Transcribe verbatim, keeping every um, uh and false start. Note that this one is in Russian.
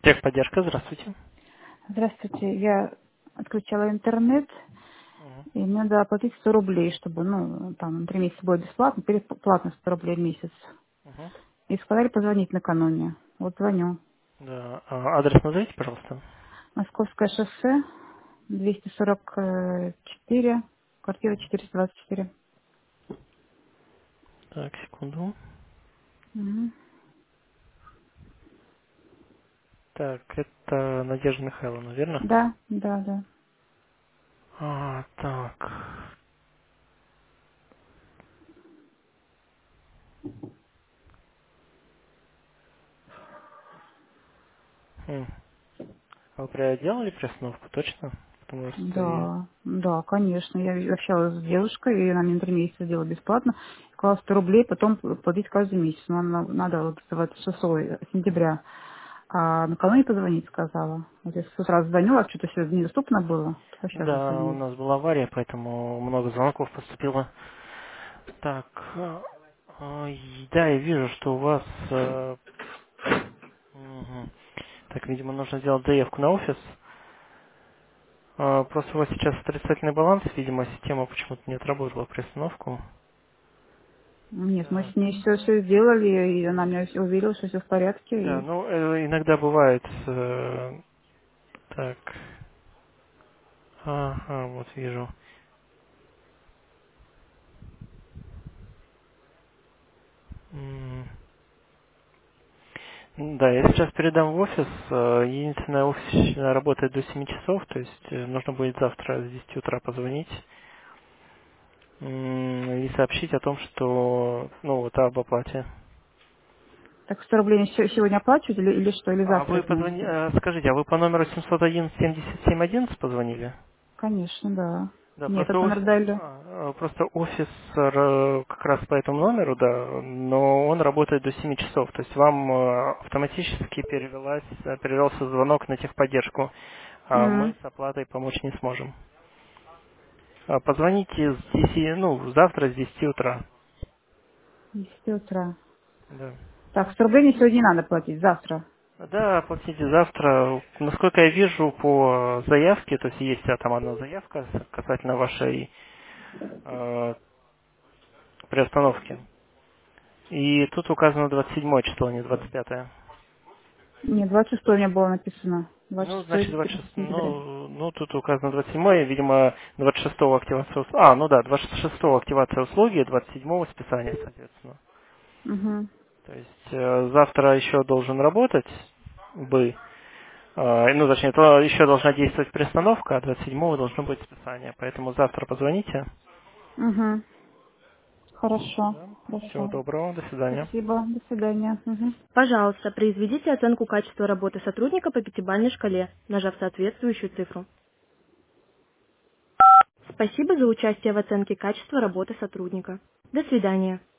Техподдержка, здравствуйте. Здравствуйте, я отключала интернет, Мгм. и мне надо оплатить сто рублей, чтобы, ну, там, три месяца было бесплатно, теперь платно сто рублей в месяц. Мгм. И сказали позвонить накануне. Вот звоню. Да. А, адрес назовите, пожалуйста. Московское шоссе, двести сорок четыре, квартира четыреста двадцать четыре. Так, секунду. Мгм. Так, это Надежда Михайловна, верно? Да, да, да. А, так. Хм. А вы делали приостановку, точно? Потому что и... Да, да, конечно. Я общалась с девушкой, и она мне три месяца сделала бесплатно. Сказала сто рублей, потом платить каждый месяц. Но она- надо вот вот шестого сентября. А накануне позвонить сказала. Вот я с утра звонила, а что-то все недоступно было. То сейчас Да, у звоню. нас была авария, поэтому много звонков поступило. Так, а, а, и- да, я вижу, что у вас... э, мгм. Так, видимо, нужно сделать заявку на офис. А, Просто у вас сейчас отрицательный баланс, видимо, система почему-то не отработала приостановку. Нет, мы Так. с ней все, все сделали, и она меня всё уверила, что все в порядке. Да, И... ну э, иногда бывает. э, так. Ага, вот вижу. М, Да, я сейчас передам в офис. э, Единственное, офис работает до семи часов, то есть э, нужно будет завтра с десяти утра позвонить м, и сообщить о том, что, ну, вот об оплате. Так сто рублей мне се- сегодня оплачивать или, или что, или А завтра вы это надо позвони, сделать? э, скажите, а вы по номеру семьсот один семьдесят семь одиннадцать позвонили? Конечно, да. Да, Нет, просто этот номер офис, дали. а, а, просто офис э, как раз по этому номеру, да, но он работает до семи часов. То есть вам э, автоматически перевелась, э, перевелся звонок на техподдержку, а мы М, с оплатой помочь не сможем. А Позвоните с десяти, ну, завтра с десяти утра. десять утра. Да. Так, сто рублей мне сегодня не надо платить, завтра. Да, оплатите завтра. Насколько я вижу по заявке, то есть есть а, там одна заявка касательно вашей э, приостановки. И тут указано двадцать седьмое число, а не двадцать пятое. Нет, двадцать шестое у меня было написано. двадцать Ну, значит, шестое двадцать шестое, сентября. ну, ну, тут указано двадцать седьмое, видимо, двадцать шестого активация услуги. А, ну да, двадцать шестого активация услуги, двадцать седьмого списание, соответственно. Угу. То есть э, завтра еще должен работать бы, э, ну, точнее, то еще должна действовать приостановка, а двадцать седьмого должно быть списание. Поэтому завтра позвоните. Угу. Хорошо, Да. Всего хорошо. доброго, до свидания. Спасибо, до свидания. Мгм. Пожалуйста, произведите оценку качества работы сотрудника по пятибалльной шкале, нажав соответствующую цифру. Спасибо за участие в оценке качества работы сотрудника. До свидания.